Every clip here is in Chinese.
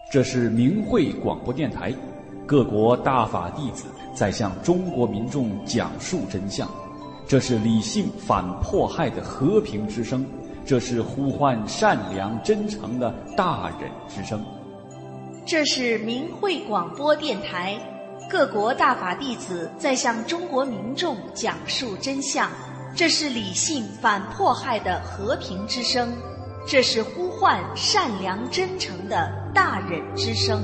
这是明慧广播电台，各国大法弟子在向中国民众讲述真相。这是理性反迫害的和平之声，这是呼唤善良真诚的大忍之声。 这是明慧广播电台，各国大法弟子在向中国民众讲述真相。这是理性反迫害的和平之声，这是呼唤善良真诚的大忍之声。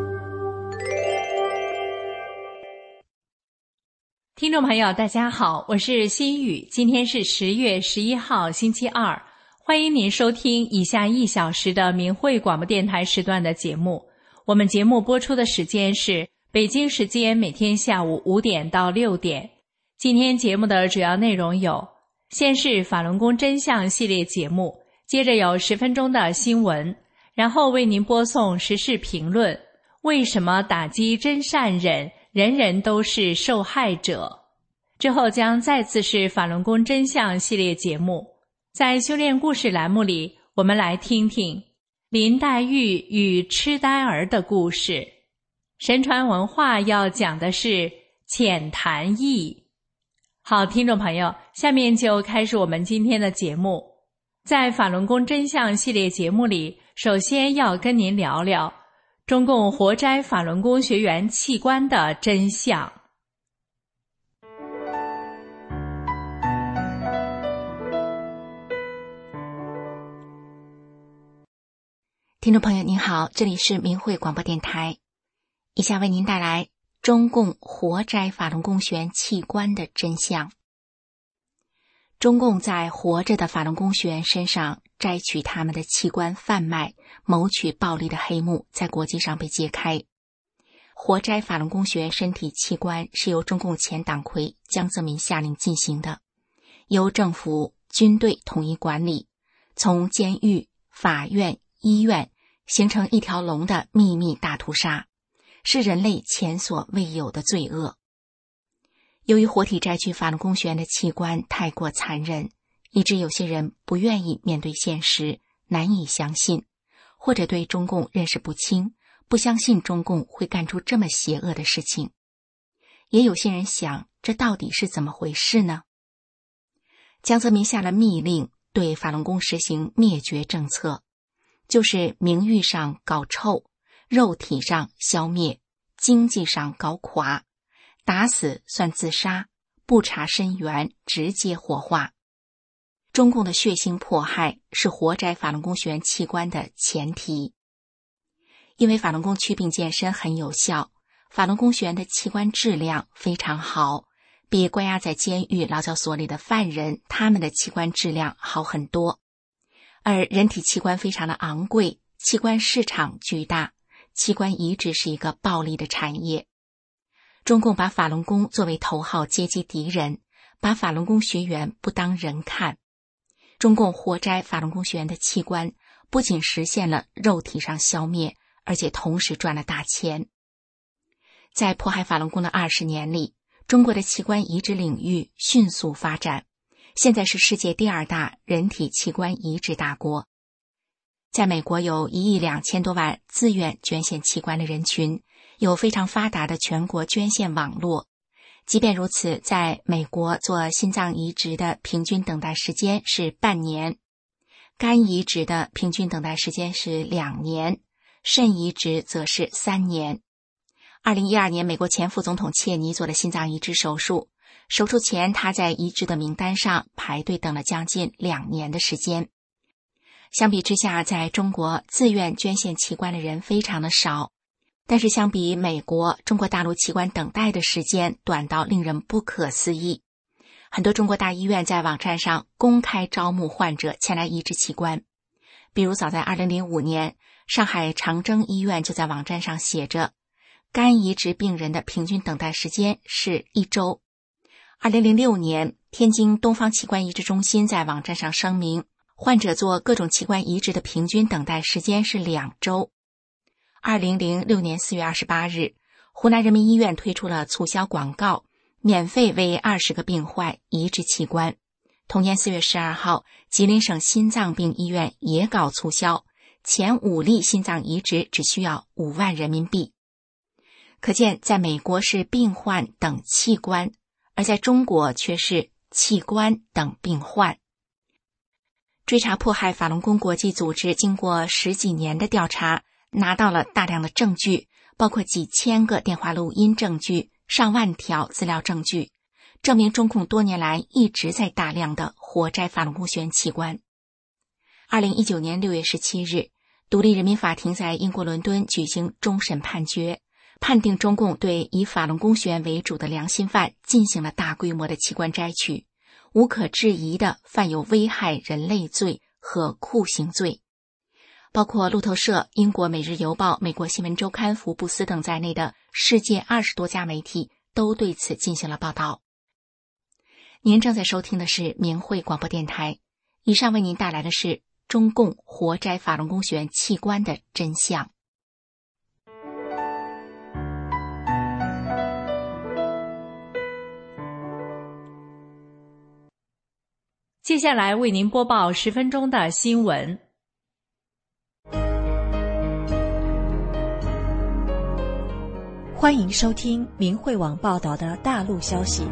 听众朋友大家好，我是心雨，今天是10月11号星期二，欢迎您收听以下1小时的明慧广播电台时段的节目。我们节目播出的时间是北京时间每天下午5点到6点。今天节目的主要内容有：先是法轮功真相系列节目，接着有10分钟的新闻，然后为您播送时事评论，为什么打击真善忍，人人都是受害者。之后将再次是法轮功真相系列节目。在修炼故事栏目里，我们来听听林黛玉与痴呆儿的故事。神传文化要讲的是浅谈义。好，听众朋友，下面就开始我们今天的节目。在法轮功真相系列节目里，首先要跟您聊聊中共活摘法轮功学员器官的真相。 听众朋友您好，这里是明慧广播电台，以下为您带来中共活摘法轮功学员器官的真相。中共在活着的法轮功学员身上摘取他们的器官贩卖、谋取暴利的黑幕在国际上被揭开。活摘法轮功学员身体器官是由中共前党魁江泽民下令进行的，由政府、军队统一管理，从监狱、法院、医院形成一条龙的秘密大屠杀，是人类前所未有的罪恶。由于活体摘取法轮功学员的器官太过残忍，以致有些人不愿意面对现实，难以相信，或者对中共认识不清，不相信中共会干出这么邪恶的事情。也有些人想，这到底是怎么回事呢？江泽民下了密令，对法轮功实行灭绝政策，就是名誉上搞臭，肉体上消灭，经济上搞垮，打死算自杀，不查身源，直接火化。中共的血腥迫害是活摘法轮功学员器官的前提。因为法轮功祛病健身很有效，法轮功学员的器官质量非常好，比关押在监狱劳教所里的犯人他们的器官质量好很多。而人体器官非常的昂贵，器官市场巨大，器官移植是一个暴利的产业。中共把法轮功作为头号阶级敌人，把法轮功学员不当人看。中共活摘法轮功学员的器官，不仅实现了肉体上消灭，而且同时赚了大钱。在迫害法轮功的20年里，中国的器官移植领域迅速发展，现在是世界第2大人体器官移植大国。在美国有1亿2千多万自愿捐献器官的人群，有非常发达的全国捐献网络。即便如此，在美国做心脏移植的平均等待时间是半年，肝移植的平均等待时间是2年，肾移植则是3年。2012年，美国前副总统切尼做了心脏移植手术，手术前他在移植的名单上排队等了将近2年的时间。相比之下，在中国自愿捐献器官的人非常的少，但是相比美国，中国大陆器官等待的时间短到令人不可思议。很多中国大医院在网站上公开招募患者前来移植器官，比如早在2005年，上海长征医院就在网站上写着，肝移植病人的平均等待时间是1周。2006年，天津东方器官移植中心在网站上声明，患者做各种器官移植的平均等待时间是2周。2006年4月28日，湖南人民医院推出了促销广告，免费为20个病患移植器官。同年4月12号，吉林省心脏病医院也搞促销， 前5例心脏移植只需要5万人民币。可见在美国是病患等器官，而在中国却是器官等病患。追查迫害法轮功国际组织经过10几年的调查，拿到了大量的证据，包括几千个电话录音证据、上万条资料证据，证明中共多年来一直在大量的活摘法轮功学员器官。2019年6月17日，独立人民法庭在英国伦敦举行终审判决，判定中共对以法轮功学员为主的良心犯进行了大规模的器官摘取，无可置疑的犯有危害人类罪和酷刑罪。包括路透社、英国每日邮报、美国新闻周刊、福布斯等在内的世界20多家媒体都对此进行了报道。您正在收听的是明慧广播电台，以上为您带来的是中共活摘法轮功学员器官的真相。 接下来为您播报10分钟的新闻。 欢迎收听明慧网报道的大陆消息。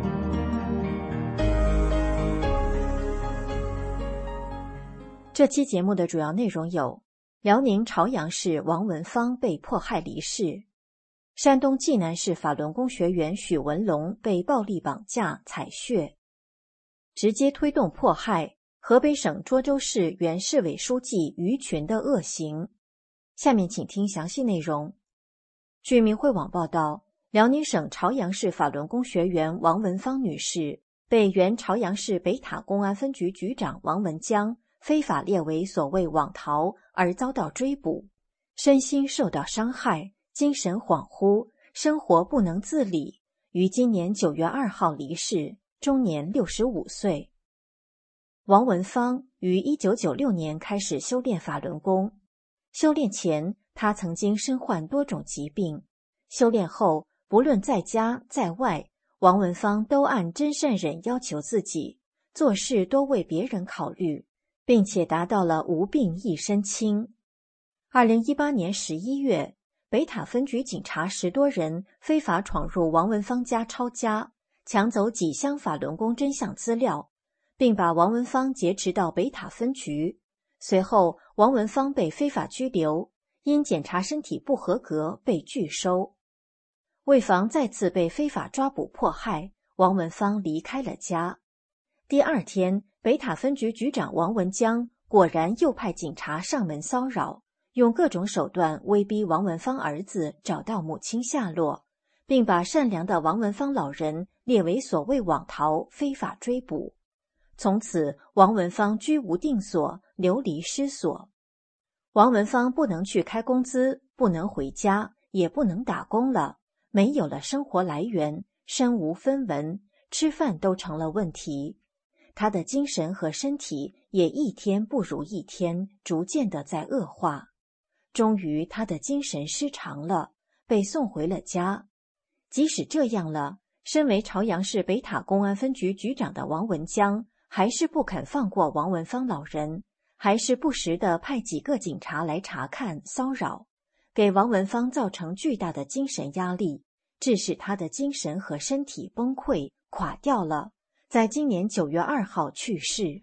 这期节目的主要内容有：辽宁朝阳市王文芳被迫害离世，山东济南市法轮功学员许文龙被暴力绑架采血，直接推动迫害河北省涿州市原市委书记于群的恶行。下面请听详细内容。据明慧网报道，辽宁省朝阳市法轮功学员王文芳女士被原朝阳市北塔公安分局局长王文江非法列为所谓网逃而遭到追捕，身心受到伤害，精神恍惚，生活不能自理，于今年9月2号离世，终年65岁。王文芳于1996年开始修炼法轮功，修炼前他曾经身患多种疾病，修炼后不论在家在外，王文芳都按真善忍要求自己，做事多为别人考虑，并且达到了无病一身轻。2018年11月，北塔分局警察10多人非法闯入王文芳家抄家，抢走几箱法轮功真相资料，并把王文芳劫持到北塔分局。随后王文芳被非法拘留，因检查身体不合格被拒收。为防再次被非法抓捕迫害，王文芳离开了家。第2天，北塔分局局长王文江果然又派警察上门骚扰，用各种手段威逼王文芳儿子找到母亲下落，并把善良的王文芳老人列为所谓网逃非法追捕。从此王文芳居无定所，流离失所。王文芳不能去开工资，不能回家，也不能打工了，没有了生活来源，身无分文，吃饭都成了问题。他的精神和身体也一天不如一天，逐渐的在恶化。终于他的精神失常了，被送回了家。即使这样了，身为朝阳市北塔公安分局局长的王文江还是不肯放过王文芳老人，还是不时地派几个警察来查看骚扰，给王文芳造成巨大的精神压力，致使他的精神和身体崩溃垮掉了，在今年9月2号去世。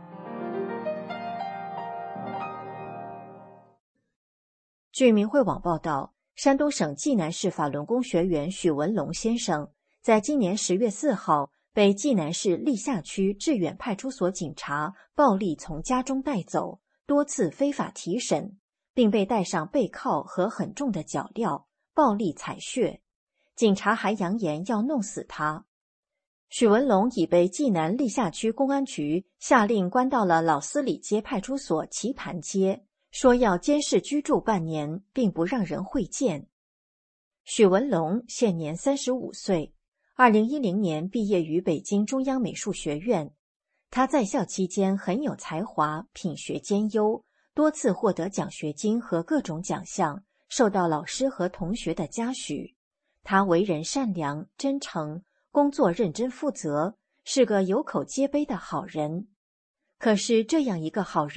据明慧网报道，山东省济南市法轮功学员许文龙先生在今年10月4号被济南市历下区致远派出所警察暴力从家中带走，多次非法提审，并被带上背铐和很重的脚镣，暴力采血。警察还扬言要弄死他。许文龙已被济南历下区公安局下令关到了老司礼街派出所棋盘街，说要监视居住半年，并不让人会见。许文龙现年35岁，2010年毕业于北京中央美术学院。他在校期间很有才华，品学兼优，多次获得奖学金和各种奖项，受到老师和同学的嘉许。他为人善良、真诚，工作认真负责，是个有口皆碑的好人。可是这样一个好人，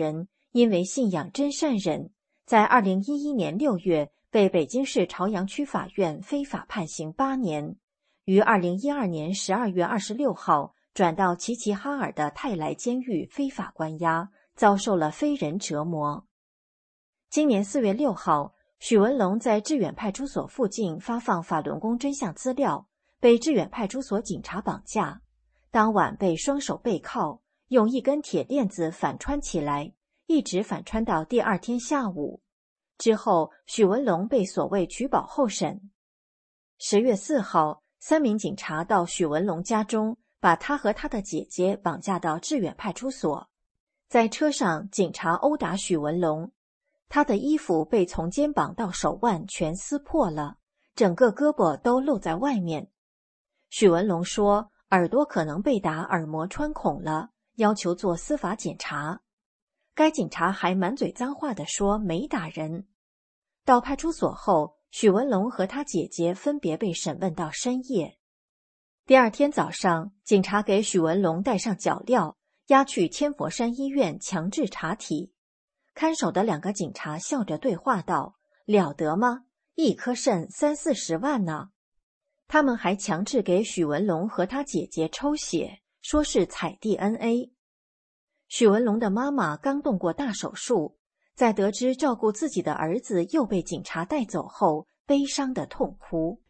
因为信仰真善忍，在2011年6月被北京市朝阳区法院非法判刑8年，于2012年12月26号转到齐齐哈尔的泰来监狱非法关押，遭受了非人折磨。今年4月6号，许文龙在致远派出所附近发放法轮功真相资料，被致远派出所警察绑架，当晚被双手背铐，用一根铁链子反穿起来，一直反穿到第2天下午。之后，许文龙被所谓取保候审。10月4号，3名警察到许文龙家中，把他和他的姐姐绑架到致远派出所。在车上，警察殴打许文龙，他的衣服被从肩膀到手腕全撕破了，整个胳膊都露在外面。许文龙说，耳朵可能被打耳膜穿孔了，要求做司法检查。该警察还满嘴脏话地说没打人。到派出所后，许文龙和他姐姐分别被审问到深夜。第2天早上，警察给许文龙戴上脚镣，押去千佛山医院强制查体。看守的2个警察笑着对话道：“了得吗？一颗肾30-40万呢。”他们还强制给许文龙和他姐姐抽血，说是采 DNA。许文龙的妈妈刚动过大手术，在得知照顾自己的儿子又被警察带走后，悲伤地痛哭。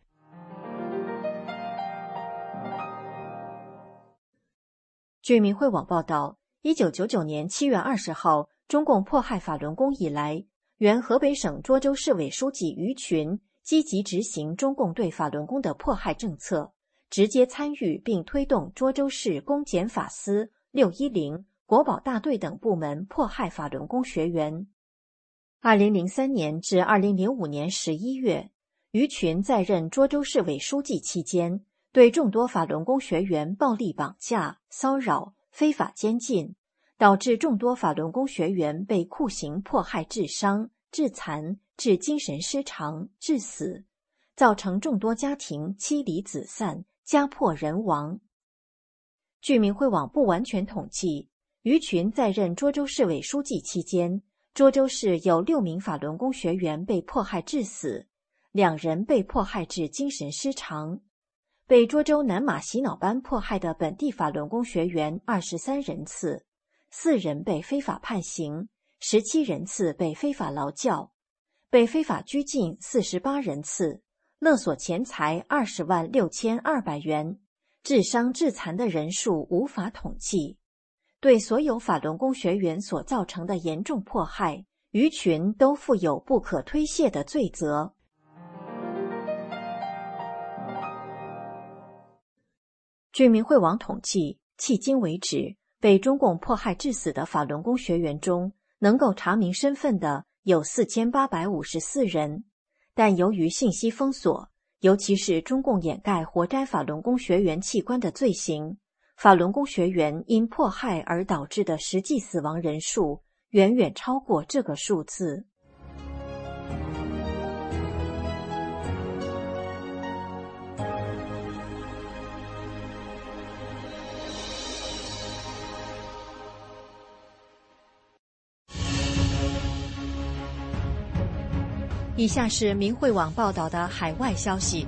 据民汇网报道，1999年7月20号，中共迫害法轮功以来，原河北省涿州市委书记于群积极执行中共对法轮功的迫害政策，直接参与并推动涿州市公检法司、610、国保大队等部门迫害法轮功学员。2003年至2005年11月，于群在任涿州市委书记期间，对众多法轮功学员暴力绑架、骚扰、非法监禁，导致众多法轮功学员被酷刑迫害致伤、致残、致精神失常、致死，造成众多家庭妻离子散、家破人亡。据民汇网不完全统计，于群在任涿州市委书记期间，涿州市有6名法轮功学员被迫害致死，2人被迫害致精神失常。被涿州南马洗脑班迫害的本地法轮功学员23人次，4人被非法判刑，17人次被非法劳教，被非法拘禁48人次，勒索钱财20万6200元，致伤致残的人数无法统计。对所有法轮功学员所造成的严重迫害，于群都负有不可推卸的罪责。据民汇网统计，迄今为止，被中共迫害致死的法轮功学员中，能够查明身份的有4854人，但由于信息封锁，尤其是中共掩盖活摘法轮功学员器官的罪行，法轮功学员因迫害而导致的实际死亡人数远远超过这个数字。以下是民汇网报道的海外消息，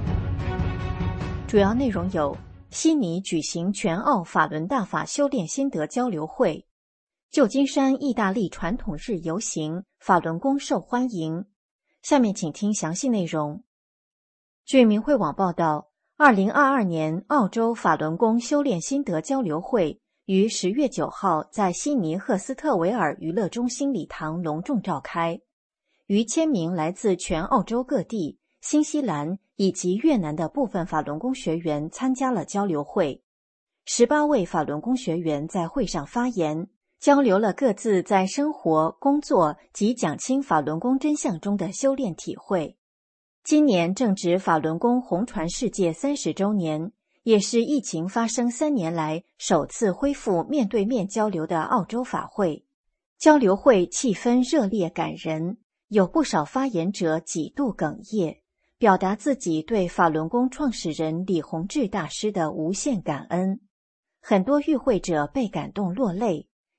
主要内容有：悉尼举行全澳法轮大法修炼心得交流会，旧金山意大利传统日游行，法轮功受欢迎。下面请听详细内容。据民汇网报道，2022年澳洲法轮功修炼心得交流会于10月9号在悉尼赫斯特维尔娱乐中心礼堂隆重召开。逾1000名来自全澳洲各地、新西兰以及越南的部分法轮功学员参加了交流会。18位法轮功学员在会上发言，交流了各自在生活、工作及讲清法轮功真相中的修炼体会。今年正值法轮功红传世界30周年，也是疫情发生3年来首次恢复面对面交流的澳洲法会。交流会气氛热烈感人，有不少发言者几度哽咽，表达自己对法轮功创始人李洪志大师的无限感恩。很多与会者被感动落泪，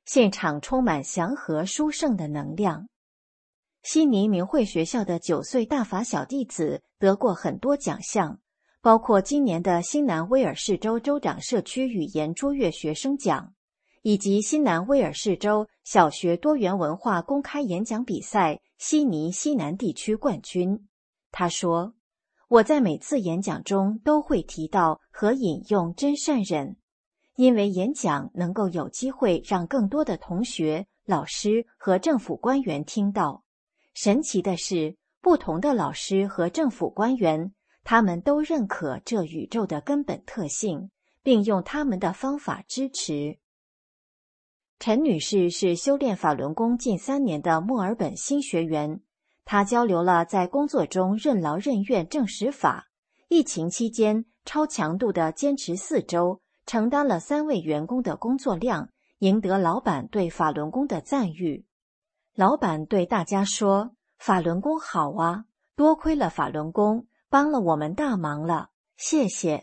现场充满祥和殊胜的能量。悉尼明慧学校的9岁大法小弟子得过很多奖项，包括今年的新南威尔士州州长社区语言卓越学生奖，以及新南威尔士州小学多元文化公开演讲比赛悉尼西南地区冠军。他说，我在每次演讲中都会提到和引用真善忍，因为演讲能够有机会让更多的同学、老师和政府官员听到。神奇的是，不同的老师和政府官员，他们都认可这宇宙的根本特性，并用他们的方法支持。陈女士是修炼法轮功近3年的墨尔本新学员，她交流了在工作中任劳任怨证实法，疫情期间超强度的坚持4周，承担了3位员工的工作量，赢得老板对法轮功的赞誉。老板对大家说，法轮功好啊，多亏了法轮功，帮了我们大忙了，谢谢。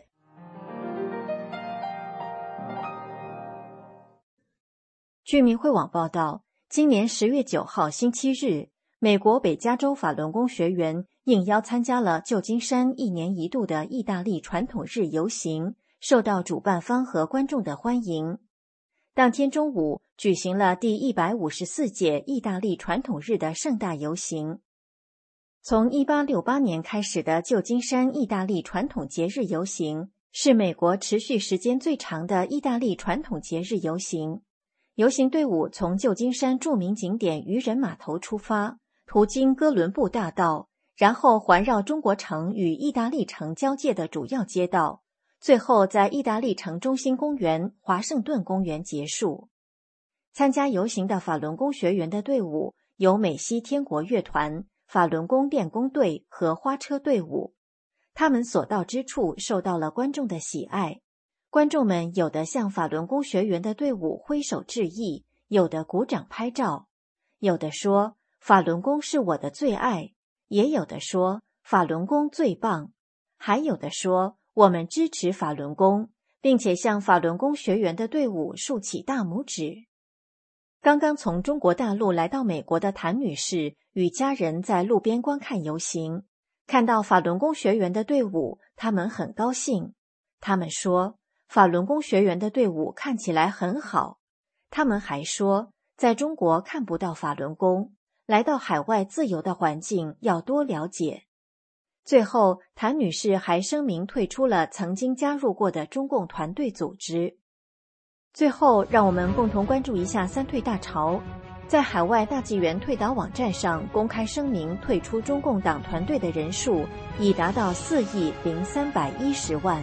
据明慧网报道，今年10月9号星期日，美国北加州法轮功学员应邀参加了旧金山1年1度的意大利传统日游行，受到主办方和观众的欢迎。当天中午举行了第154届意大利传统日的盛大游行。从1868年开始的旧金山意大利传统节日游行，是美国持续时间最长的意大利传统节日游行。游行队伍从旧金山著名景点渔人码头出发，途经哥伦布大道，然后环绕中国城与意大利城交界的主要街道，最后在意大利城中心公园华盛顿公园结束。参加游行的法轮功学员的队伍有美西天国乐团、法轮功练功队和花车队伍，他们所到之处受到了观众的喜爱。观众们有的向法轮功学员的队伍挥手致意，有的鼓掌拍照，有的说法轮功是我的最爱，也有的说法轮功最棒，还有的说我们支持法轮功，并且向法轮功学员的队伍竖起大拇指。刚刚从中国大陆来到美国的谭女士与家人在路边观看游行，看到法轮功学员的队伍，他们很高兴。他们说，法轮功学员的队伍看起来很好。他们还说，在中国看不到法轮功，来到海外自由的环境要多了解。最后，谭女士还声明退出了曾经加入过的中共团队组织。最后，让我们共同关注一下三退大潮。在海外大纪元退党网站上公开声明退出中共党团队的人数已达到4.310亿。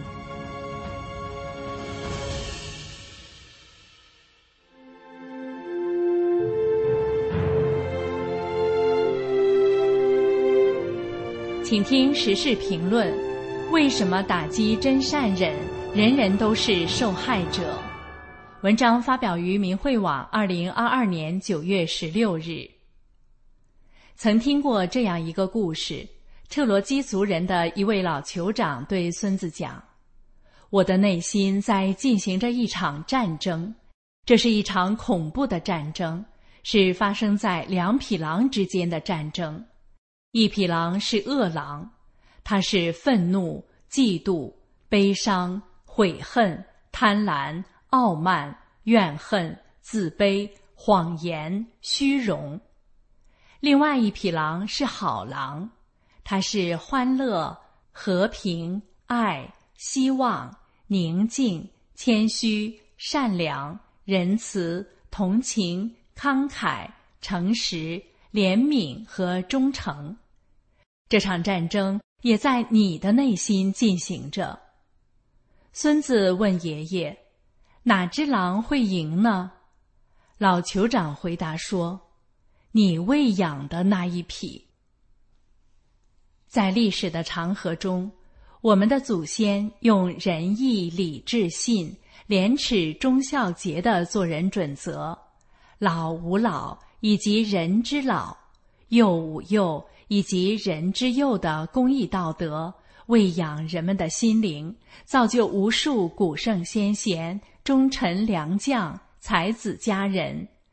请听时事评论：为什么打击真善忍，人人都是受害者？文章发表于明慧网2022年9月16日。曾听过这样一个故事，彻罗基族人的一位老酋长对孙子讲：我的内心在进行着一场战争，这是一场恐怖的战争，是发生在2匹狼之间的战争。一匹狼是恶狼，它是愤怒、嫉妒、悲伤、悔恨、贪婪、傲慢、怨恨、自卑、谎言、虚荣。另外一匹狼是好狼，它是欢乐、和平、爱、希望、宁静、谦虚、善良、仁慈、同情、慷慨、诚实、怜悯和忠诚。这场战争也在你的内心进行着。孙子问爷爷：哪只狼会赢呢？老酋长回答说：你喂养的那一匹。在历史的长河中，我们的祖先用仁义礼智信、廉耻忠孝节的做人准则，老吾老以及人之老，幼吾幼以及人之幼的公益道德，喂养人们的心灵，造就无数古圣先贤、忠臣良将、才子佳人、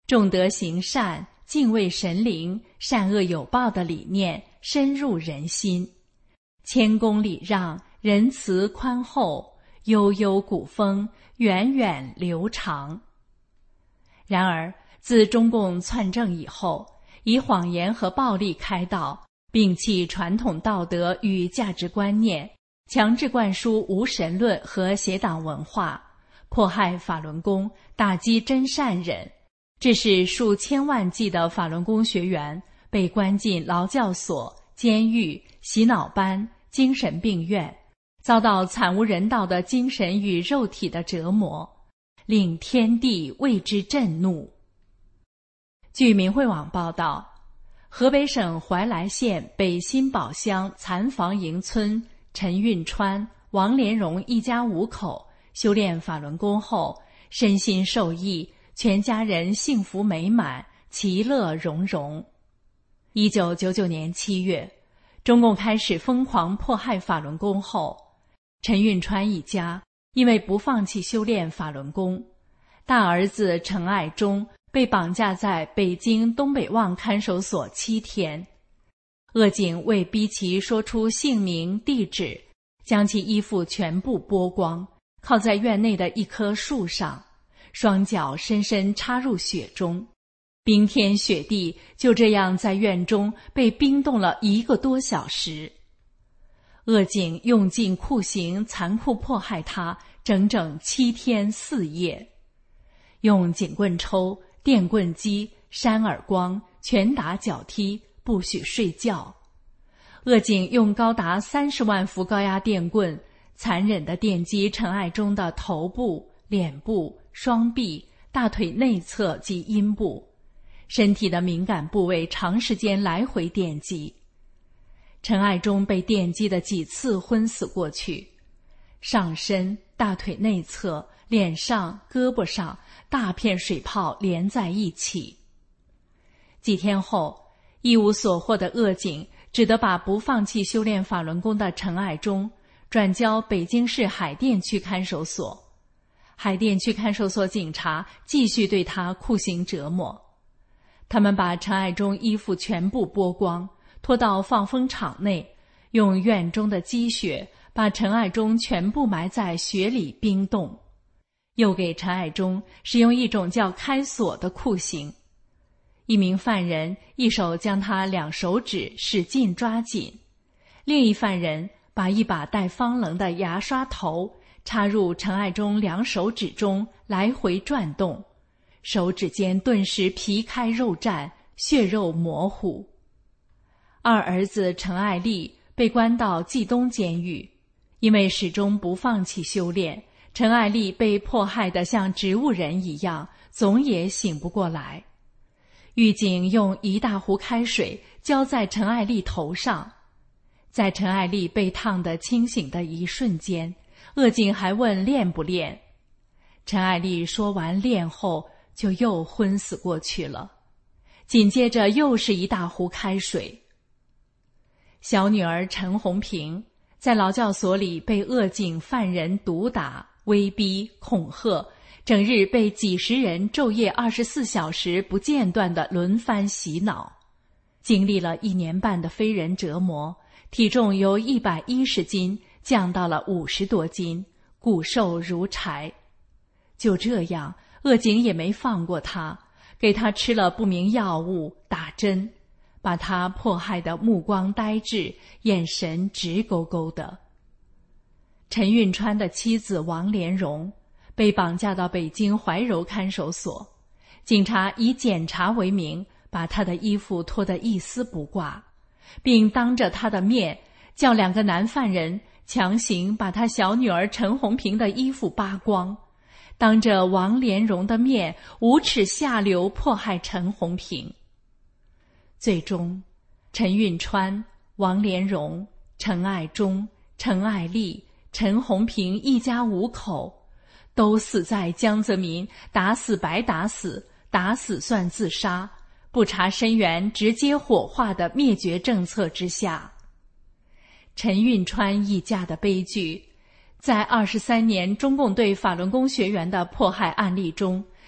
重德行善、敬畏神灵、善恶有报的理念深入人心，谦恭礼让、仁慈宽厚、悠悠古风、源远流长。然而，自中共篡政以后，以谎言和暴力开道，摒弃传统道德与价值观念，强制灌输无神论和邪党文化，迫害法轮功，打击真善忍，致使数千万计的法轮功学员被关进劳教所、监狱、洗脑班、精神病院，遭到惨无人道的精神与肉体的折磨，令天地为之震怒。据明慧网报道，河北省怀来县北新堡乡残房营村陈运川、王连荣一家5口修炼法轮功后，身心受益，全家人幸福美满，其乐融融。1999年7月，中共开始疯狂迫害法轮功后，陈运川一家因为不放弃修炼法轮功，大儿子陈爱忠被绑架在北京东北旺看守所7天。恶警为逼其说出姓名地址，将其衣服全部剥光，靠在院内的一棵树上，双脚深深插入雪中，冰天雪地就这样在院中被冰冻了1个多小时。恶警用尽酷刑残酷迫害他整整7天4夜，用警棍抽、电棍击、扇耳光、拳打脚踢，不许睡觉。恶警用高达30万伏高压电棍残忍地电击陈爱忠的头部、脸部、双臂、大腿内侧及阴部，身体的敏感部位长时间来回电击。陈爱忠被电击的几次昏死过去，上身、大腿内侧、脸上、胳膊上大片水泡连在一起。几天后，一无所获的恶警只得把不放弃修炼法轮功的陈爱忠转交北京市海淀区看守所。海淀区看守所警察继续对他酷刑折磨，他们把陈爱忠衣服全部剥光，拖到放风场内，用院中的积雪把陈爱忠全部埋在雪里冰冻，又给陈爱忠使用一种叫开锁的酷刑。一名犯人一手将他2手指使劲抓紧，另一犯人把一把带方棱的牙刷头插入陈爱忠2手指中来回转动，手指间顿时皮开肉绽，血肉模糊。二儿子陈爱立被关到冀东监狱，因为始终不放弃修炼，陈爱立被迫害得像植物人一样，总也醒不过来。狱警用1大壶开水浇在陈爱立头上，在陈爱立被烫得清醒的一瞬间，恶警还问练不练。陈爱立说完练后，就又昏死过去了。紧接着又是1大壶开水。小女儿陈红萍在劳教所里被恶警犯人毒打、威逼、恐吓，整日被几十人昼夜24小时不间断地轮番洗脑，经历了1年半的非人折磨，体重由110斤降到了50多斤，骨瘦如柴。就这样，恶警也没放过他，给他吃了不明药物，打针，把他迫害得目光呆滞，眼神直勾勾的。陈运川的妻子王连荣被绑架到北京怀柔看守所，警察以检查为名，把他的衣服脱得一丝不挂，并当着他的面叫2个男犯人强行把他小女儿陈红萍的衣服扒光，当着王连荣的面无耻下流迫害陈红萍。最终，陈运川、王连荣、陈爱忠、陈爱立、陈红萍一家5口都死在江泽民打死白打死，打死算自杀，不查身源直接火化的灭绝政策之下。陈运川一家的悲剧，在23年中共对法轮功学员的迫害案例中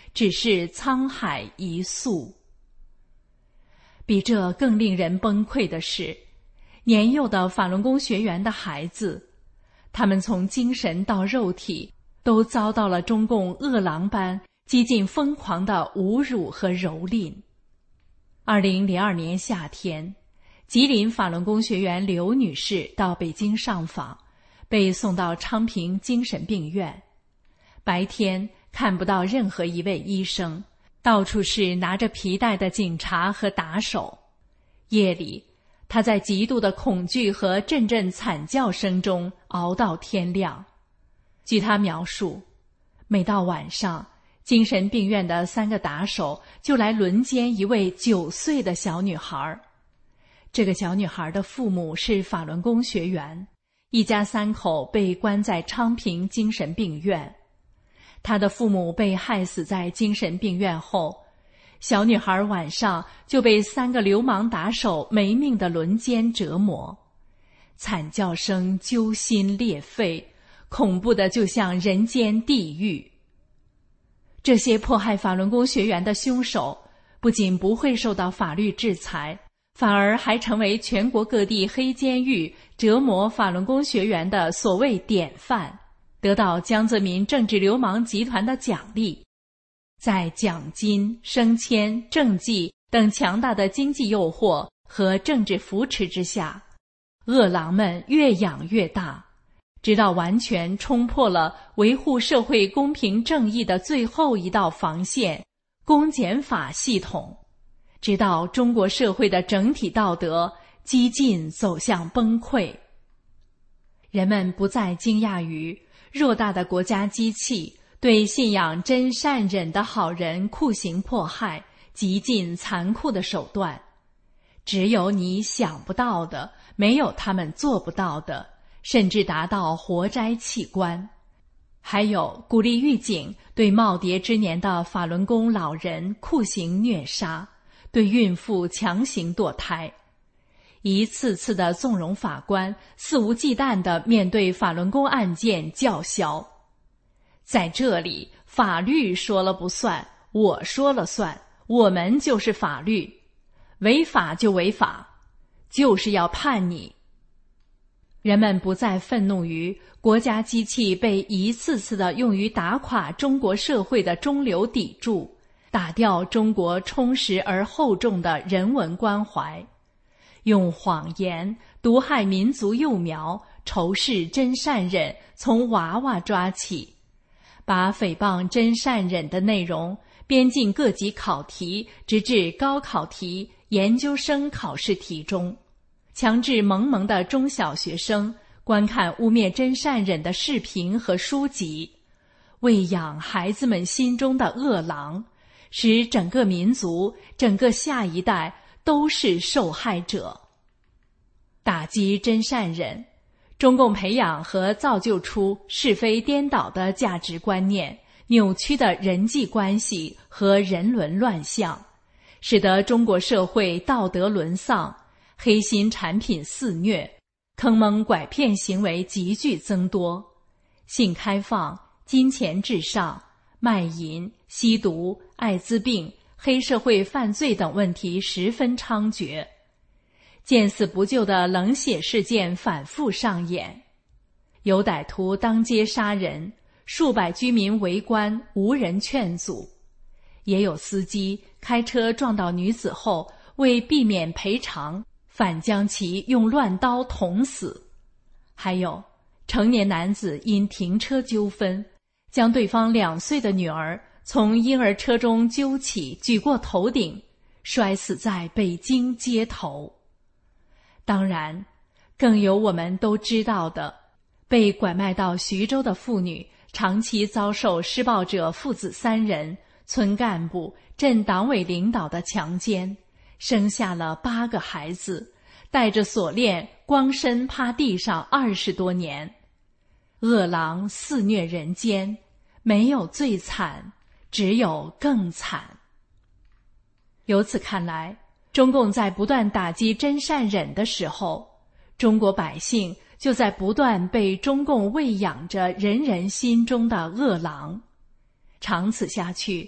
只是沧海一粟。比这更令人崩溃的是，年幼的法轮功学员的孩子，他们从精神到肉体都遭到了中共恶狼般几近疯狂的侮辱和蹂躏。2002年夏天，吉林法轮功学员刘女士到北京上访，被送到昌平精神病院。白天看不到任何一位医生，到处是拿着皮带的警察和打手。夜里，她在极度的恐惧和阵阵惨叫声中熬到天亮。据她描述，每到晚上，精神病院的3个打手就来轮奸一位9岁的小女孩。这个小女孩的父母是法轮功学员，一家3口被关在昌平精神病院。她的父母被害死在精神病院后，小女孩晚上就被3个流氓打手没命的轮奸折磨，惨叫声揪心裂肺，恐怖的就像人间地狱。这些迫害法轮功学员的凶手不仅不会受到法律制裁，反而还成为全国各地黑监狱折磨法轮功学员的所谓典范，得到江泽民政治流氓集团的奖励。在奖金、升迁、政绩等强大的经济诱惑和政治扶持之下，恶狼们越养越大，直到完全冲破了维护社会公平正义的最后一道防线——公检法系统，直到中国社会的整体道德几近走向崩溃。人们不再惊讶于偌大的国家机器对信仰真善忍的好人酷刑迫害，极尽残酷的手段。只有你想不到的，没有他们做不到的，甚至达到活摘器官。还有鼓励狱警对耄耋之年的法轮功老人酷刑虐杀，对孕妇强行堕胎，一次次的纵容法官肆无忌惮地面对法轮功案件叫嚣。在这里，法律说了不算，我说了算，我们就是法律，违法就违法，就是要判你。人们不再愤怒于国家机器被一次次地用于打垮中国社会的中流砥柱，打掉中国充实而厚重的人文关怀，用谎言毒害民族幼苗，仇视真善忍从娃娃抓起，把诽谤真善忍的内容编进各级考题，直至高考题、研究生考试题中，强制萌萌的中小学生观看污蔑真善忍的视频和书籍，喂养孩子们心中的恶狼，使整个民族、整个下一代都是受害者。打击真善忍，中共培养和造就出是非颠倒的价值观念，扭曲的人际关系和人伦乱象，使得中国社会道德沦丧，黑心产品肆虐，坑蒙拐骗行为急剧增多，性开放、金钱至上、卖淫、吸毒、艾滋病、黑社会犯罪等问题十分猖獗，见死不救的冷血事件反复上演，有歹徒当街杀人，数百居民围观无人劝阻，也有司机开车撞到女子后，为避免赔偿，反将其用乱刀捅死。还有成年男子因停车纠纷，将对方2岁的女儿从婴儿车中揪起，举过头顶，摔死在北京街头。当然，更有我们都知道的，被拐卖到徐州的妇女长期遭受施暴者父子3人、村干部、镇党委领导的强奸，生下了8个孩子，带着锁链光身趴地上20多年。恶狼肆虐人间，没有最惨，只有更惨。由此看来，中共在不断打击真善忍的时候，中国百姓就在不断被中共喂养着人人心中的恶狼。长此下去，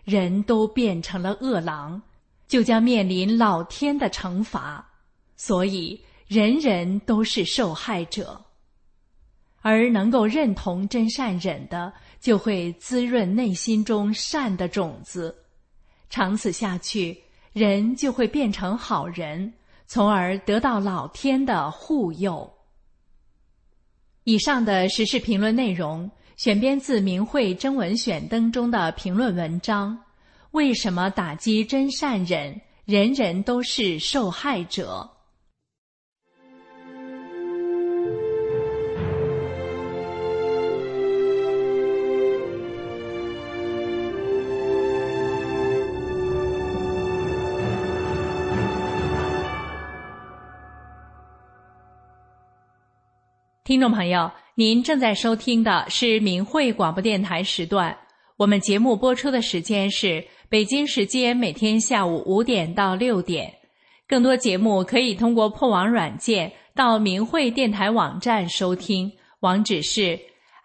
人都变成了恶狼，就将面临老天的惩罚，所以人人都是受害者。而能够认同真善忍的，就会滋润内心中善的种子，长此下去，人就会变成好人，从而得到老天的护佑。以上的时事评论内容选编自明慧征文选登中的评论文章，为什么打击真善忍，人人都是受害者？听众朋友，您正在收听的是明慧广播电台时段，我们节目播出的时间是北京时间每天下午5点到6点。更多节目可以通过破网软件到明慧电台网站收听，网址是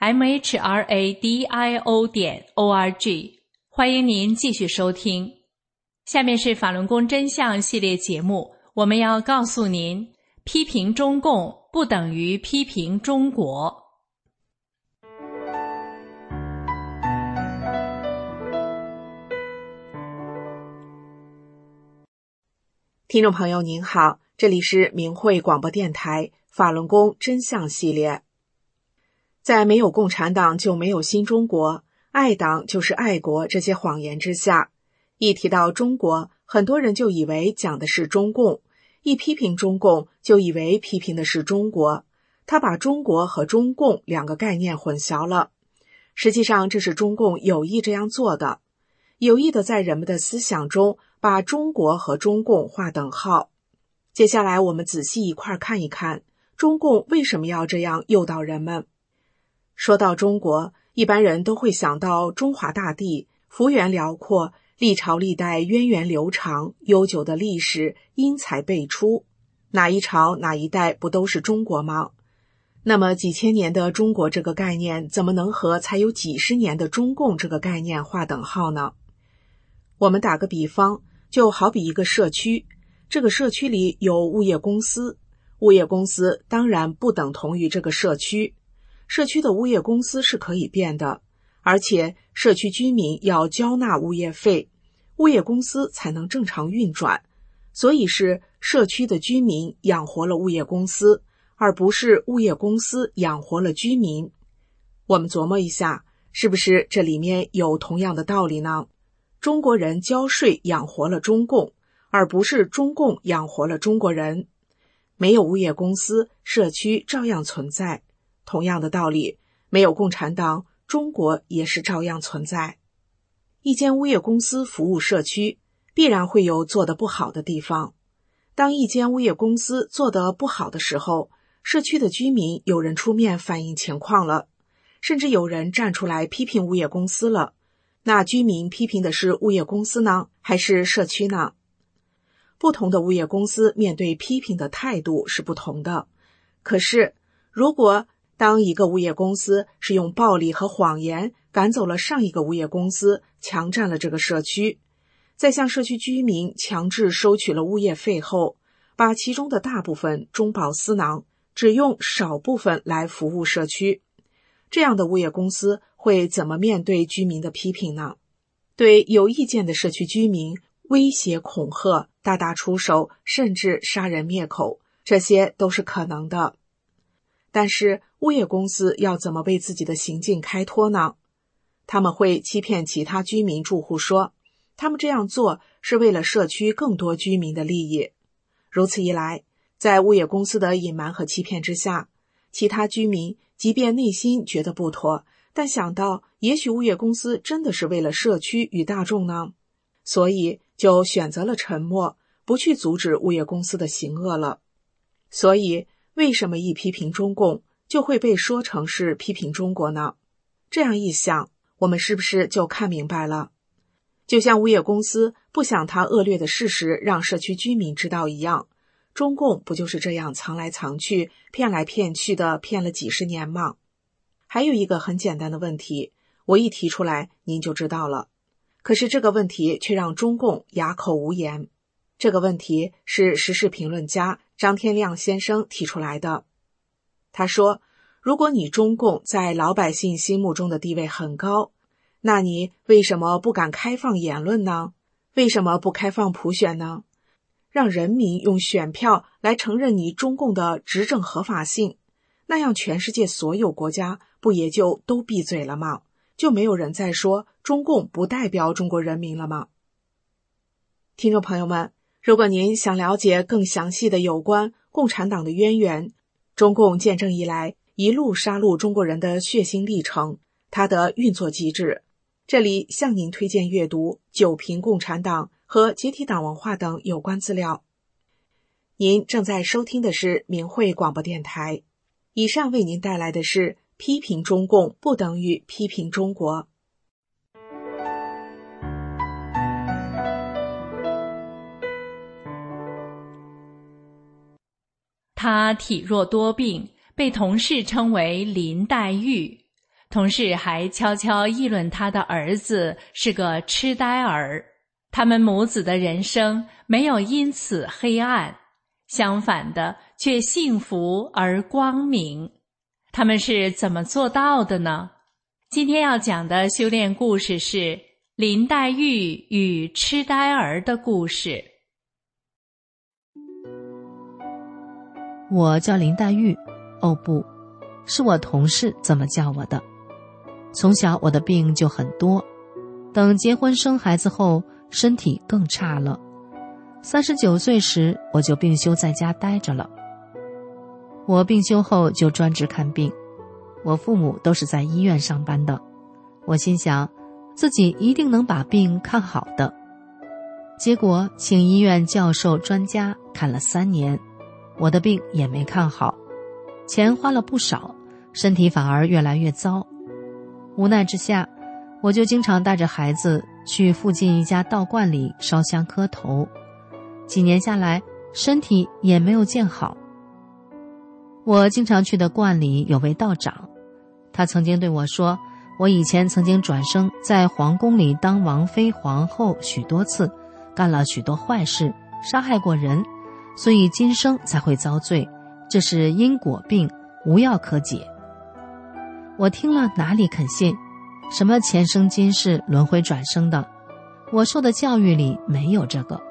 mhradio.org。欢迎您继续收听。下面是法轮功真相系列节目，我们要告诉您，批评中共不等于批评中国。 听众朋友您好，这里是明慧广播电台法轮功真相系列。在没有共产党就没有新中国，爱党就是爱国这些谎言之下，一提到中国，很多人就以为讲的是中共，一批评中共就以为批评的是中国，他把中国和中共两个概念混淆了。实际上这是中共有意这样做的，有意的在人们的思想中把中国和中共划等号。接下来我们仔细一块看一看，中共为什么要这样诱导人们。说到中国，一般人都会想到中华大地，幅员辽阔，历朝历代源远流长，悠久的历史，英才辈出，哪一朝哪一代不都是中国吗？那么几千年的中国这个概念怎么能和才有几十年的中共这个概念划等号呢？我们打个比方，就好比一个社区，这个社区里有物业公司，物业公司当然不等同于这个社区，社区的物业公司是可以变的，而且社区居民要交纳物业费，物业公司才能正常运转，所以是社区的居民养活了物业公司，而不是物业公司养活了居民。我们琢磨一下，是不是这里面有同样的道理呢？中国人交税养活了中共，而不是中共养活了中国人。没有物业公司，社区照样存在。同样的道理，没有共产党，中国也是照样存在。一间物业公司服务社区，必然会有做得不好的地方。当一间物业公司做得不好的时候，社区的居民有人出面反映情况了，甚至有人站出来批评物业公司了。那居民批评的是物业公司呢，还是社区呢？不同的物业公司面对批评的态度是不同的。可是，如果当一个物业公司是用暴力和谎言赶走了上一个物业公司，强占了这个社区，再向社区居民强制收取了物业费后，把其中的大部分中饱私囊，只用少部分来服务社区，这样的物业公司会怎么面对居民的批评呢？对有意见的社区居民威胁恐吓，大打出手，甚至杀人灭口，这些都是可能的。但是物业公司要怎么为自己的行径开脱呢？他们会欺骗其他居民住户说，他们这样做是为了社区更多居民的利益。如此一来，在物业公司的隐瞒和欺骗之下，其他居民即便内心觉得不妥，但想到也许物业公司真的是为了社区与大众呢，所以就选择了沉默，不去阻止物业公司的行恶了。所以为什么一批评中共就会被说成是批评中国呢？这样一想，我们是不是就看明白了？就像物业公司不想他恶劣的事实让社区居民知道一样，中共不就是这样藏来藏去，骗来骗去的骗了几十年吗？还有一个很简单的问题，我一提出来您就知道了。 可是这个问题却让中共哑口无言。这个问题是时事评论家张天亮先生提出来的。他说，如果你中共在老百姓心目中的地位很高，那你为什么不敢开放言论呢？为什么不开放普选呢？让人民用选票来承认你中共的执政合法性，那样全世界所有国家不也就都闭嘴了吗？就没有人再说中共不代表中国人民了吗？听众朋友们，如果您想了解更详细的有关共产党的渊源，中共建政以来一路杀戮中国人的血腥历程，它的运作机制，这里向您推荐阅读《九评共产党》和解体党文化等有关资料。您正在收听的是明慧广播电台，以上为您带来的是批评中共不等于批评中国。 她体弱多病，被同事称为林黛玉。同事还悄悄议论她的儿子是个痴呆儿。他们母子的人生没有因此黑暗，相反的，却幸福而光明。他们是怎么做到的呢？今天要讲的修炼故事是林黛玉与痴呆儿的故事。 我叫林黛玉，哦不，是我同事这么叫我的。从小我的病就很多，等结婚生孩子后，身体更差了。39岁时，我就病休在家待着了。我病休后就专职看病，我父母都是在医院上班的。我心想，自己一定能把病看好的。结果请医院教授专家看了3年，我的病也没看好，钱花了不少，身体反而越来越糟。无奈之下，我就经常带着孩子去附近一家道观里烧香磕头。几年下来，身体也没有见好。我经常去的观里有位道长，他曾经对我说，我以前曾经转生在皇宫里当王妃皇后许多次，干了许多坏事，杀害过人，所以今生才会遭罪，这是因果病，无药可解。我听了哪里肯信，什么前生今世轮回转生的，我受的教育里没有这个。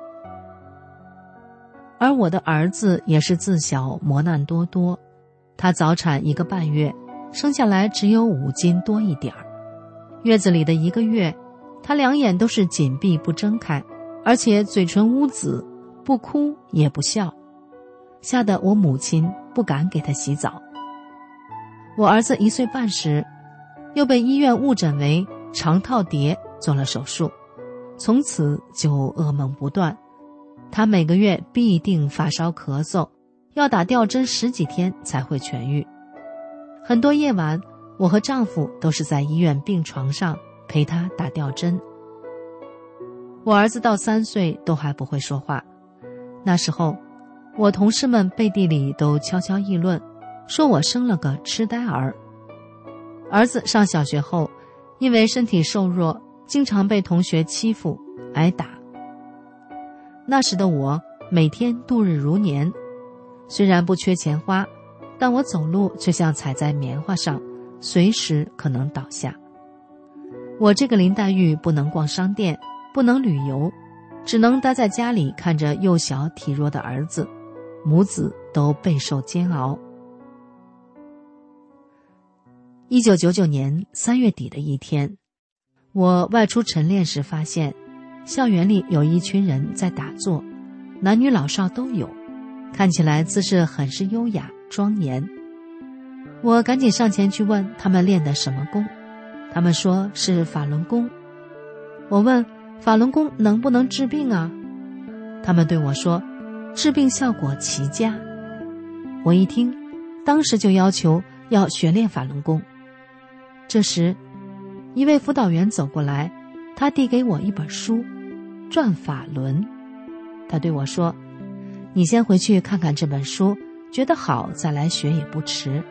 而我的儿子也是自小磨难多多，他早产1个半月，生下来只有5斤多一点儿。月子里的1个月，他2眼都是紧闭不睁开，而且嘴唇乌紫，不哭也不笑，吓得我母亲不敢给他洗澡。我儿子1岁半时，又被医院误诊为肠套叠，做了手术，从此就噩梦不断。他每个月必定发烧咳嗽，要打吊针10几天才会痊愈。很多夜晚，我和丈夫都是在医院病床上陪他打吊针。我儿子到3岁都还不会说话，那时候我同事们背地里都悄悄议论，说我生了个痴呆儿。儿子上小学后，因为身体瘦弱，经常被同学欺负挨打。那时的我每天度日如年，虽然不缺钱花，但我走路却像踩在棉花上，随时可能倒下。我这个林黛玉不能逛商店，不能旅游，只能待在家里看着幼小体弱的儿子，母子都备受煎熬。1999年3月底的一天，我外出晨练时发现，校园里有一群人在打坐，男女老少都有，看起来姿势很是优雅庄严。我赶紧上前去问他们练的什么功，他们说是法轮功。我问法轮功能不能治病啊？他们对我说治病效果奇佳。我一听，当时就要求要学练法轮功。这时一位辅导员走过来，他递给我一本书《转法轮》，他对我说，你先回去看看这本书，觉得好再来学也不迟。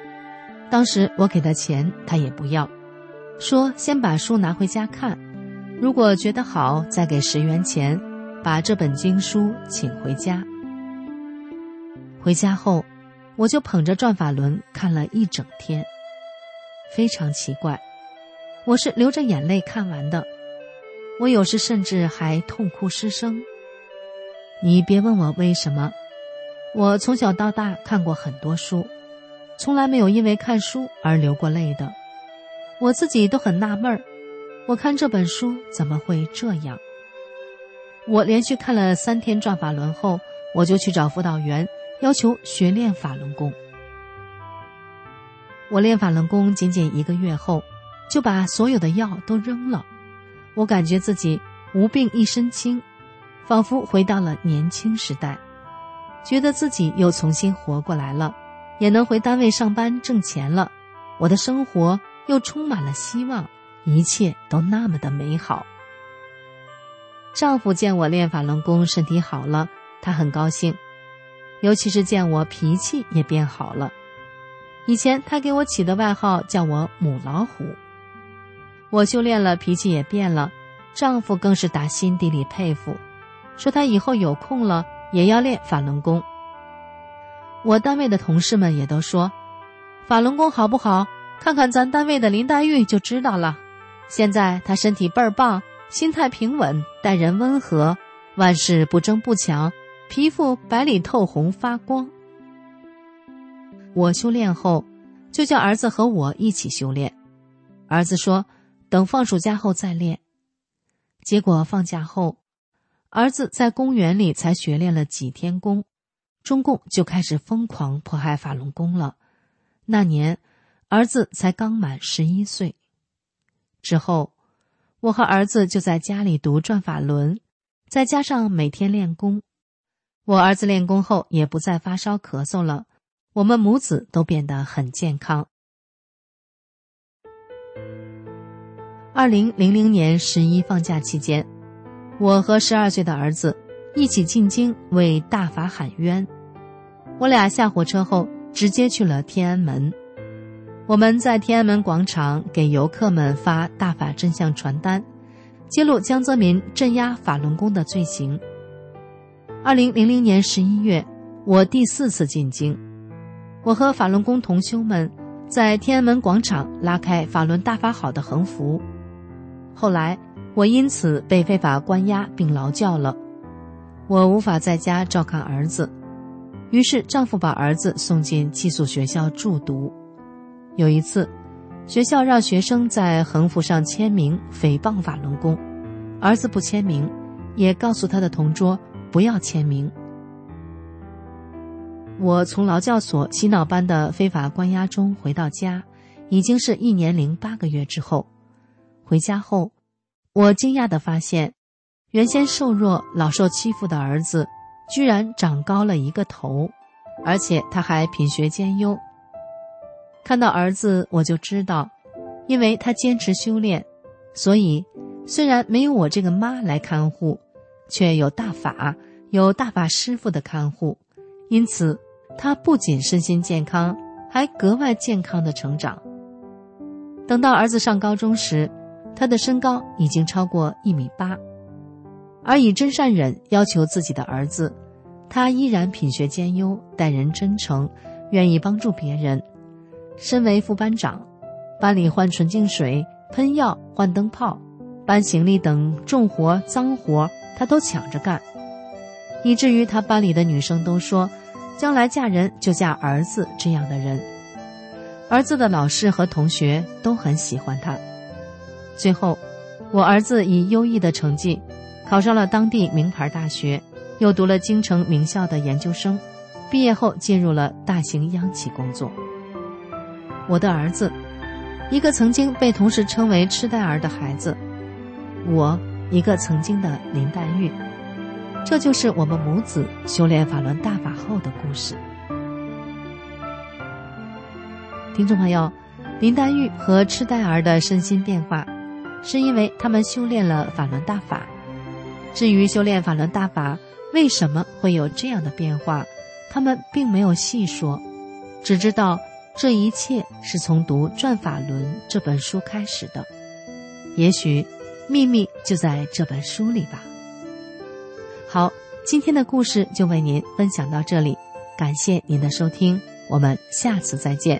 当时我给他钱他也不要，说先把书拿回家看， 如果觉得好，再给10元钱，把这本经书请回家。回家后，我就捧着转法轮看了一整天。非常奇怪，我是流着眼泪看完的，我有时甚至还痛哭失声。你别问我为什么，我从小到大看过很多书，从来没有因为看书而流过泪的。我自己都很纳闷，我看这本书怎么会这样？我连续看了3天转法轮后，我就去找辅导员，要求学练法轮功。我练法轮功仅仅1个月后，就把所有的药都扔了。我感觉自己无病一身轻，仿佛回到了年轻时代，觉得自己又重新活过来了，也能回单位上班挣钱了。我的生活又充满了希望，一切都那么的美好。丈夫见我练法轮功身体好了，他很高兴，尤其是见我脾气也变好了。以前他给我起的外号叫我母老虎。我修炼了，脾气也变了，丈夫更是打心底里佩服，说他以后有空了也要练法轮功。我单位的同事们也都说，法轮功好不好，看看咱单位的林黛玉就知道了。现在她身体倍儿棒，心态平稳，待人温和，万事不争不抢，皮肤白里透红发光。我修炼后，就叫儿子和我一起修炼。儿子说等放暑假后再练。结果放假后，儿子在公园里才学练了几天功，中共就开始疯狂迫害法轮功了。那年儿子才刚满11岁。之后我和儿子就在家里读转法轮，再加上每天练功。我儿子练功后也不再发烧咳嗽了，我们母子都变得很健康。2000年11放假期间，我和12岁的儿子一起进京为大法喊冤。我俩下火车后直接去了天安门。我们在天安门广场给游客们发大法真相传单，揭露江泽民镇压法轮功的罪行。2000年11月，我第4次进京。我和法轮功同修们在天安门广场拉开法轮大法好的横幅。后来我因此被非法关押并劳教了，我无法在家照看儿子，于是丈夫把儿子送进寄宿学校住读。有一次，学校让学生在横幅上签名诽谤法轮功，儿子不签名，也告诉他的同桌不要签名。我从劳教所洗脑班的非法关押中回到家，已经是1年08个月之后。回家后，我惊讶地发现，原先瘦弱老受欺负的儿子居然长高了1个头，而且他还品学兼优。看到儿子我就知道，因为他坚持修炼，所以虽然没有我这个妈来看护，却有大法师傅的看护，因此他不仅身心健康，还格外健康的成长。等到儿子上高中时，他的身高已经超过1.8米，而以真善忍要求自己的儿子，他依然品学兼优，待人真诚，愿意帮助别人。身为副班长，班里换纯净水、喷药、换灯泡、搬行李等重活脏活他都抢着干，以至于他班里的女生都说，将来嫁人就嫁儿子这样的人。儿子的老师和同学都很喜欢他。最后，我儿子以优异的成绩考上了当地名牌大学，又读了京城名校的研究生，毕业后进入了大型央企工作。我的儿子，一个曾经被同事称为痴呆儿的孩子，我一个曾经的林黛玉，这就是我们母子修炼法轮大法后的故事。听众朋友，林黛玉和痴呆儿的身心变化，是因为他们修炼了法轮大法。至于修炼法轮大法为什么会有这样的变化，他们并没有细说，只知道这一切是从读《转法轮》这本书开始的。也许秘密就在这本书里吧。好，今天的故事就为您分享到这里，感谢您的收听，我们下次再见。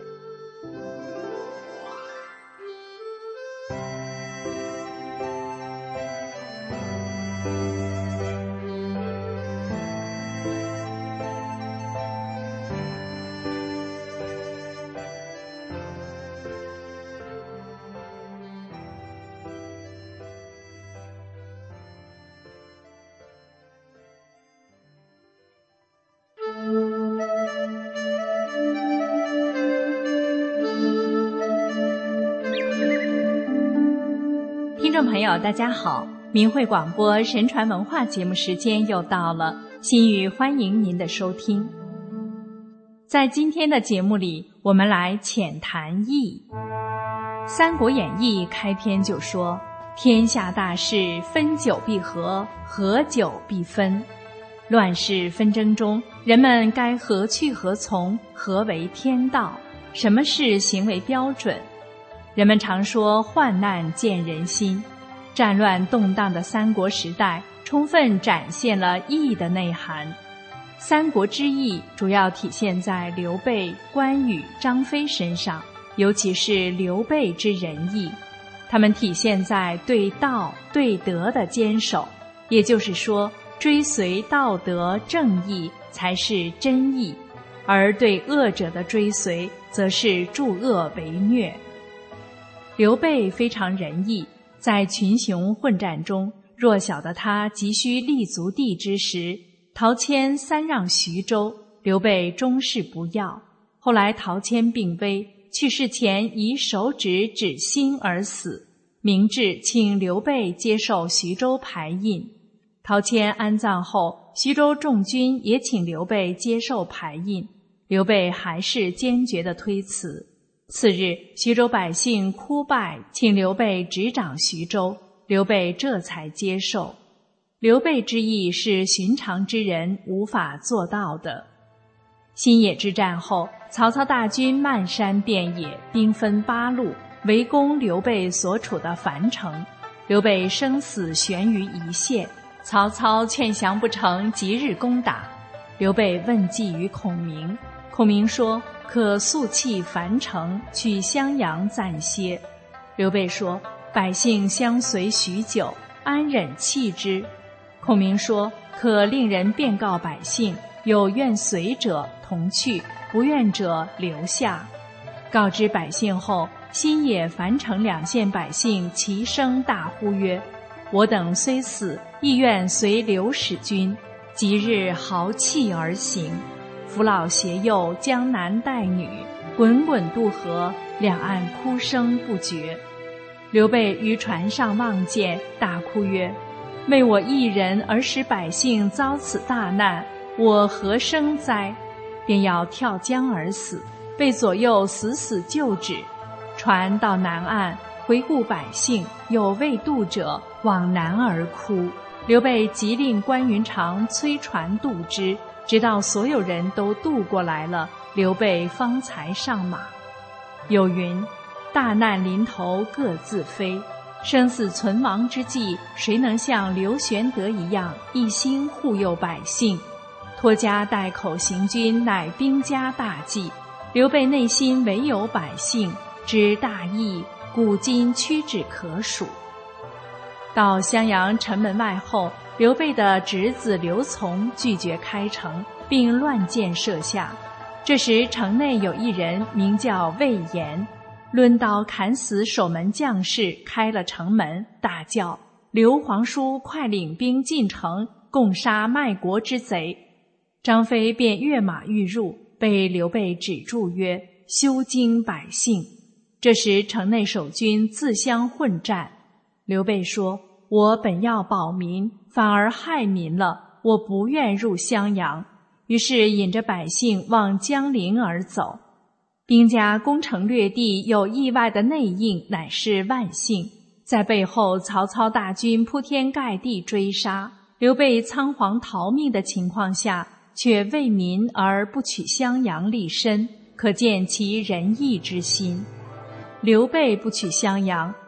听众朋友大家好，明慧广播神传文化节目时间又到了，心语欢迎您的收听。在今天的节目里，我们来浅谈义。三国演义开篇就说，天下大事，分久必合，合久必分。乱世纷争中，人们该何去何从？何为天道？什么是行为标准？人们常说患难见人心，战乱动荡的三国时代充分展现了义的内涵。三国之义主要体现在刘备、关羽、张飞身上，尤其是刘备之仁义，他们体现在对道对德的坚守，也就是说，追随道德正义才是真义，而对恶者的追随则是助恶为虐。刘备非常仁义，在群雄混战中，弱小的他急需立足地之时，陶谦三让徐州，刘备终是不要。后来陶谦病危，去世前以手指指心而死，明志请刘备接受徐州牌印。陶谦安葬后，徐州众军也请刘备接受牌印，刘备还是坚决地推辞。次日，徐州百姓哭拜，请刘备执掌徐州，刘备这才接受。刘备之义是寻常之人无法做到的。新野之战后，曹操大军漫山遍野，兵分8路，围攻刘备所处的樊城。刘备生死悬于一线，曹操劝降不成，即日攻打。刘备问计于孔明，孔明说可速弃樊城，去襄阳暂歇。刘备说百姓相随许久，安忍弃之？孔明说可令人便告百姓，有愿随者同去，不愿者留下。告知百姓后，新野、樊城2县百姓齐声大呼曰，我等虽死，亦愿随刘使君。即日豪气而行，扶老携幼，江南带女，滚滚渡河，两岸哭声不绝。刘备于船上望见，大哭曰，为我一人而使百姓遭此大难，我何生哉？便要跳江而死，被左右死死救止。船到南岸，回顾百姓，有未渡者往南而哭。刘备即令关云长催船渡之，直到所有人都渡过来了，刘备方才上马。有云，大难临头各自飞，生死存亡之际，谁能像刘玄德一样一心护佑百姓？拖家带口行军，乃兵家大忌。刘备内心唯有百姓，知大义，古今屈指可数。到襄阳城门外后，刘备的侄子刘琮拒绝开城，并乱箭射下。这时城内有一人名叫魏延，抡刀砍死守门将士，开了城门，大叫，刘皇叔快领兵进城，共杀卖国之贼。张飞便跃马欲入，被刘备止住曰，休惊百姓。这时城内守军自相混战。刘备说，我本要保民，反而害民了，我不愿入襄阳。于是引着百姓往江陵而走。兵家攻城略地有意外的内应，乃是万幸。在背后曹操大军铺天盖地追杀，刘备仓皇逃命的情况下，却为民而不取襄阳立身，可见其仁义之心。刘备不取襄阳，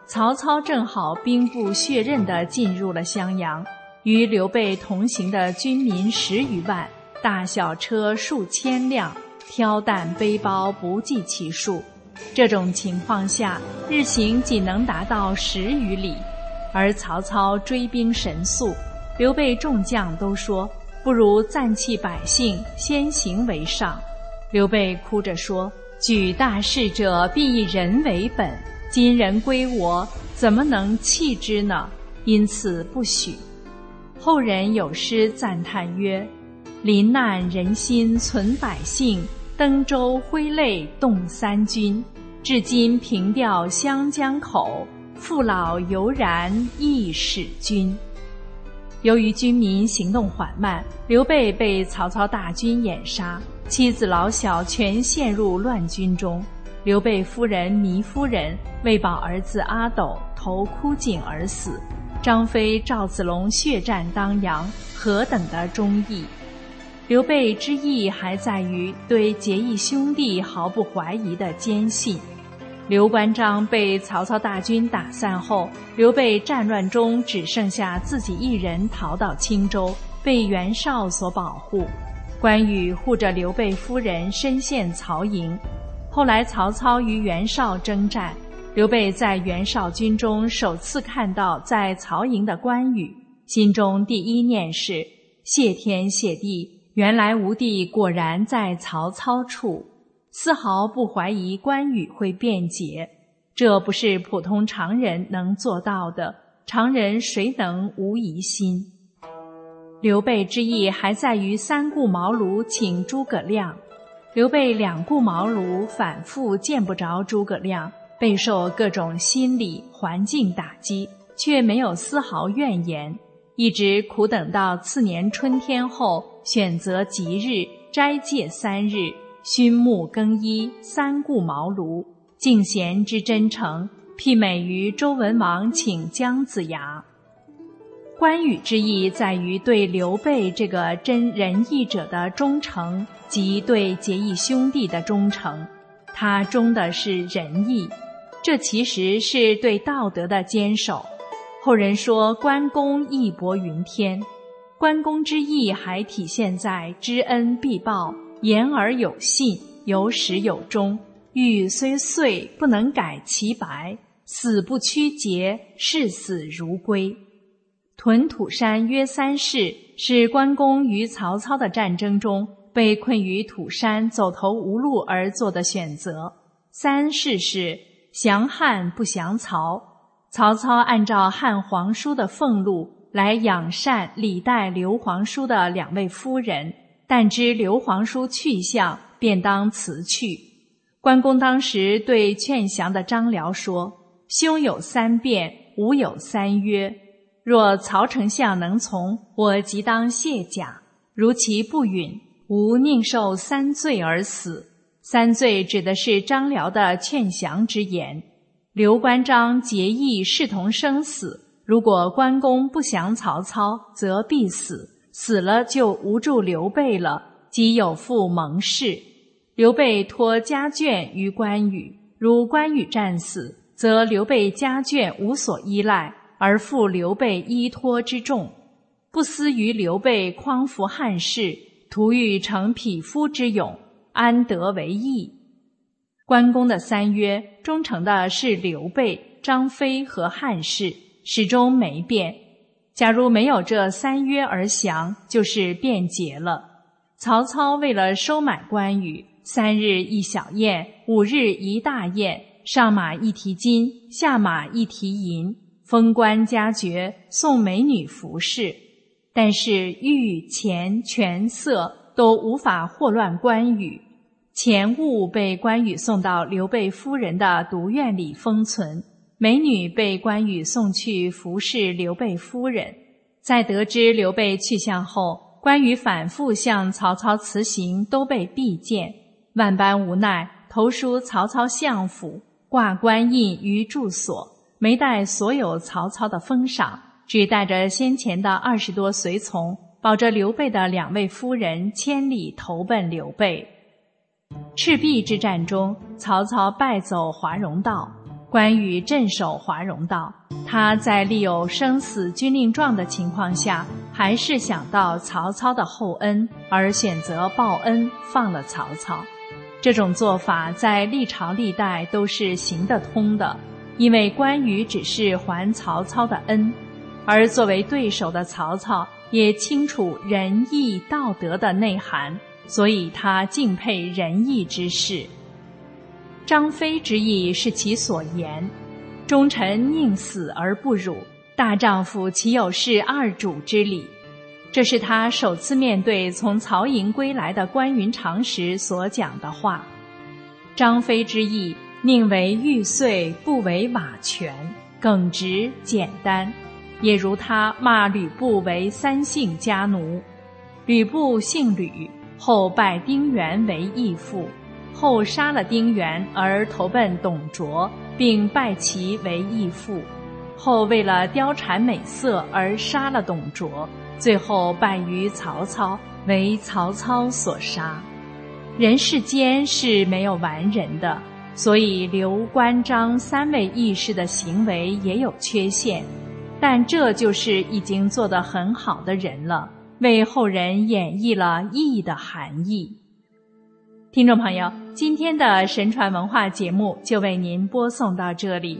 曹操正好兵不血刃地进入了襄阳，与刘备同行的军民10余万，大小车数千辆，挑担背包不计其数。这种情况下，日行仅能达到10余里，而曹操追兵神速，刘备众将都说不如暂弃百姓，先行为上。刘备哭着说，举大事者必以人为本，今人归我，怎么能弃之呢？因此不许。后人有诗赞叹曰，临难人心存百姓，登舟挥泪动三军，至今凭吊湘江口，父老犹然亦使君。由于军民行动缓慢，刘备被曹操大军掩杀，妻子老小全陷入乱军中。刘备夫人糜夫人为保儿子阿斗，投枯井而死。张飞、赵子龙血战当阳，何等的忠义！刘备之义还在于对结义兄弟毫不怀疑的坚信。刘关张被曹操大军打散后，刘备战乱中只剩下自己一人逃到青州，被袁绍所保护。关羽护着刘备夫人身陷曹营。后来曹操与袁绍征战，刘备在袁绍军中首次看到在曹营的关羽，心中第一念是谢天谢地，原来吴地果然在曹操处，丝毫不怀疑关羽会辩解。这不是普通常人能做到的，常人谁能无疑心？刘备之意还在于3顾茅庐请诸葛亮。刘备2顾茅庐，反复见不着诸葛亮，备受各种心理环境打击，却没有丝毫怨言，一直苦等到次年春天后，选择吉日，斋戒3日，熏沐更衣，3顾茅庐，敬贤之真诚，媲美于周文王请姜子牙。关羽之意在于对刘备这个真仁义者的忠诚，及对结义兄弟的忠诚。他忠的是仁义，这其实是对道德的坚守。后人说关公义薄云天，关公之义还体现在知恩必报，言而有信，有始有终，玉虽碎不能改其白，死不屈节，视死如归。屯土山约3事是关公与曹操的战争中被困于土山走投无路而做的选择。3事是降汉不降曹，曹操按照汉皇叔的俸禄来养善礼待刘皇叔的2位夫人，但知刘皇叔去向，便当辞去。关公当时对劝降的张辽说，兄有3辩，吾有3约，若曹丞相能从，我即当卸甲；如其不允，吾宁受3罪而死。3罪指的是张辽的劝降之言。刘关张结义视同生死，如果关公不降曹操，则必死，死了就无助刘备了，即有负盟誓。刘备托家眷于关羽，如关羽战死，则刘备家眷无所依赖，而负刘备依托之重，不思于刘备匡扶汉室，图欲成匹夫之勇，安得为义？关公的3约，忠诚的是刘备、张飞和汉室，始终没变。假如没有这3约而降，就是变节了。曹操为了收买关羽，3日一小宴，5日一大宴，上马一提金，下马一提银，封官加爵，送美女服饰。但是玉、钱、权、色都无法祸乱关羽。钱物被关羽送到刘备夫人的独院里封存，美女被关羽送去服侍刘备夫人。在得知刘备去向后，关羽反复向曹操辞行，都被避见，万般无奈，投书曹操相府，挂官印于住所，没带所有曹操的封赏，只带着先前的20多随从，保着刘备的2位夫人，千里投奔刘备。赤壁之战中，曹操败走华容道， 关羽镇守华容道，他在立有生死军令状的情况下，还是想到曹操的厚恩，而选择报恩，放了曹操。这种做法在历朝历代都是行得通的，因为关羽只是还曹操的恩，而作为对手的曹操也清楚仁义道德的内涵，所以他敬佩仁义之士。张飞之意是其所言，忠臣宁死而不辱，大丈夫岂有是二主之理？这是他首次面对从曹营归来的关云长时所讲的话。张飞之意，宁为玉碎，不为瓦全，耿直简单，也如他骂吕布为三姓家奴。吕布姓吕，后拜丁原为义父，后杀了丁原而投奔董卓，并拜其为义父，后为了貂蝉美色而杀了董卓，最后败于曹操，为曹操所杀。人世间是没有完人的，所以刘关张三位义士的行为也有缺陷，但这就是已经做得很好的人了，为后人演绎了义的含义。听众朋友，今天的神传文化节目就为您播送到这里。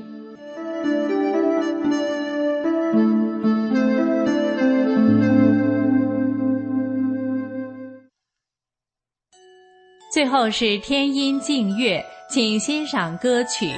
最后是天音静乐，请欣赏歌曲。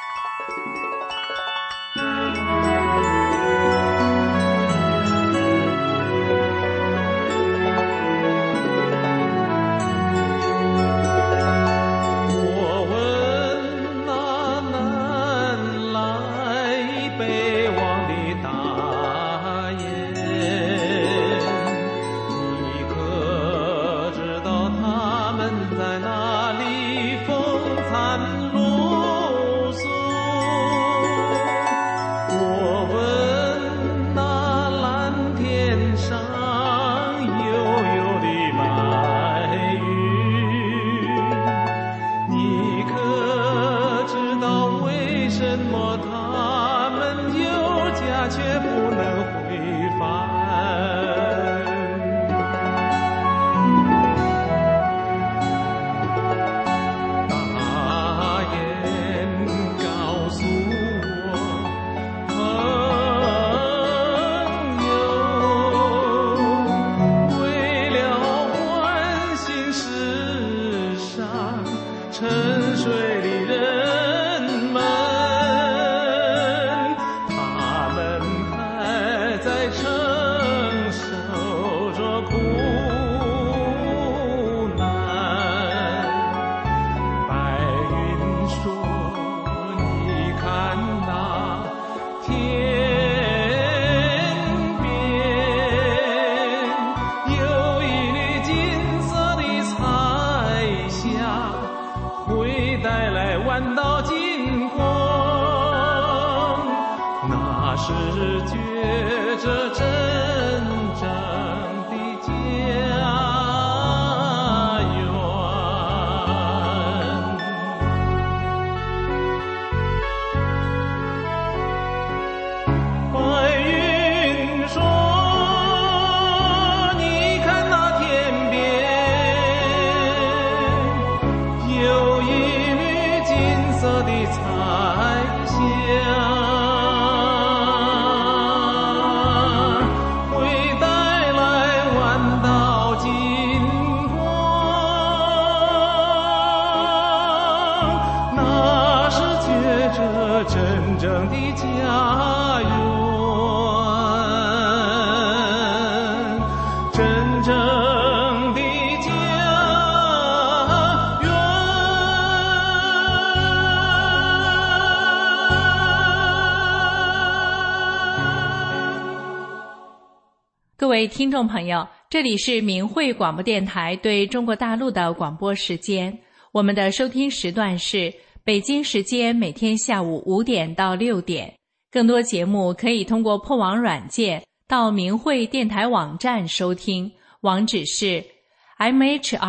各位听众朋友，这里是明慧广播电台对中国大陆的广播时间，我们的收听时段是北京时间每天下午5点到6点。更多节目可以通过破网软件到明慧电台网站收听，网址是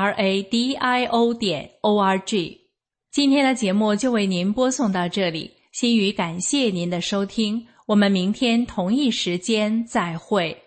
mhradio.org。今天的节目就为您播送到这里， 心语感谢您的收听，我们明天同一时间再会。